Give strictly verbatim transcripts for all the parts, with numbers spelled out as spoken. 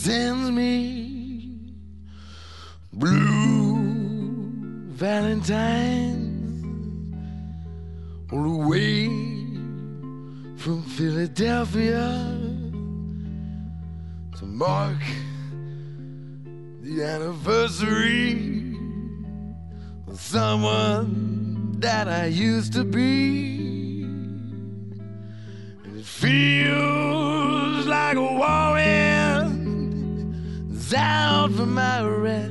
sends me blue valentines all the way from Philadelphia to mark the anniversary of someone that I used to be. And it feels like a whirlwind is out for my rest.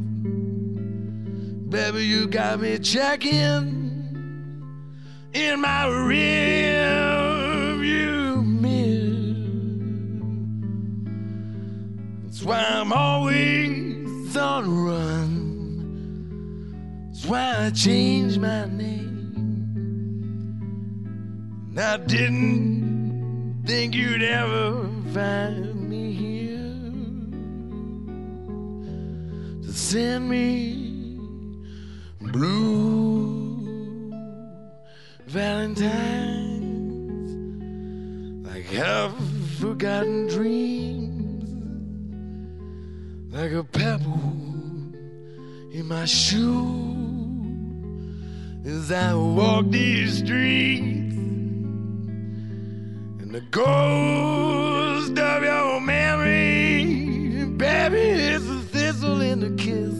Baby, you got me checking in my rearview mirror. That's why I'm always on the run. That's why I changed my name. And I didn't think you'd ever find me here to send me blue valentines, like half-forgotten dreams, like a pebble in my shoe as I walk these streets, and the ghost of your memory, baby, is a thistle in the kiss.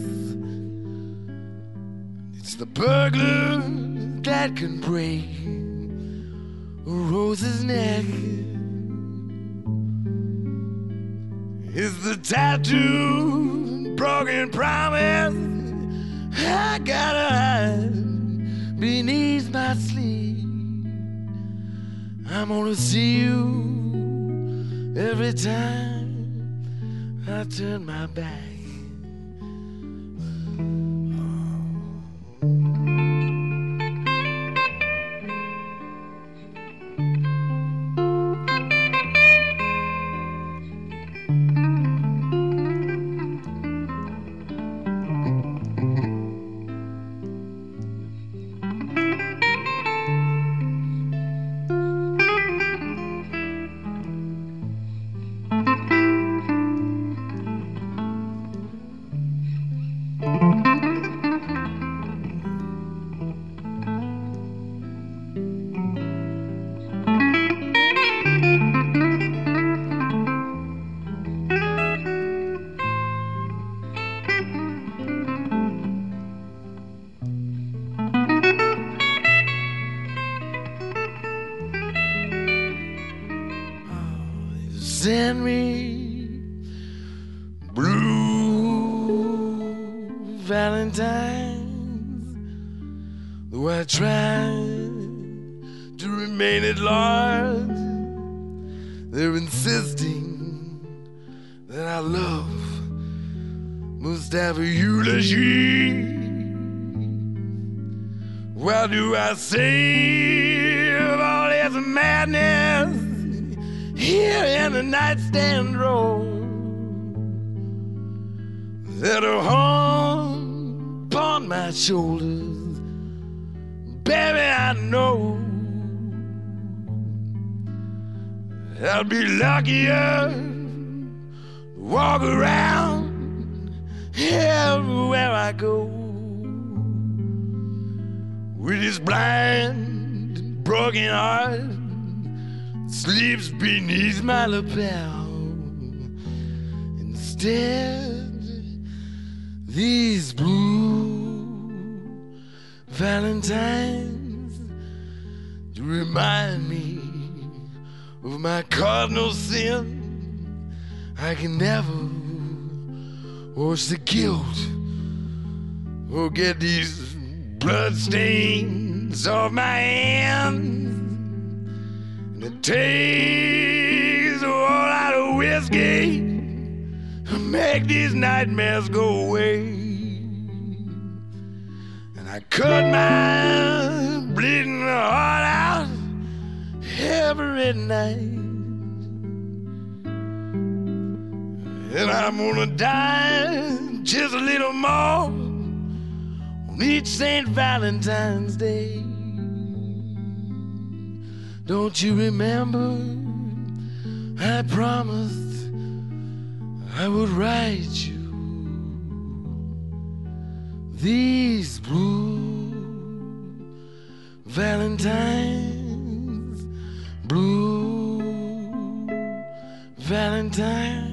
It's the burglar that can break a rose's neck. It's the tattoo, broken promise I gotta hide beneath my sleeve. I'm gonna see you every time I turn my back. Send me blue valentines, though I try to remain at large. They're insisting that our love must have a eulogy. Why do I save all this madness here in the nightstand drawer that are hung upon my shoulders? Baby, I know I'll be luckier to walk around everywhere I go with this blind, broken heart sleeps beneath my lapel. Instead, these blue valentines to remind me of my cardinal sin. I can never wash the guilt or get these blood stains off my hands. And it takes a whole lot of whiskey to make these nightmares go away. And I cut my bleeding heart out every night. And I'm gonna die just a little more on each Saint Valentine's Day. Don't you remember I promised I would write you these blue Valentines, blue Valentines.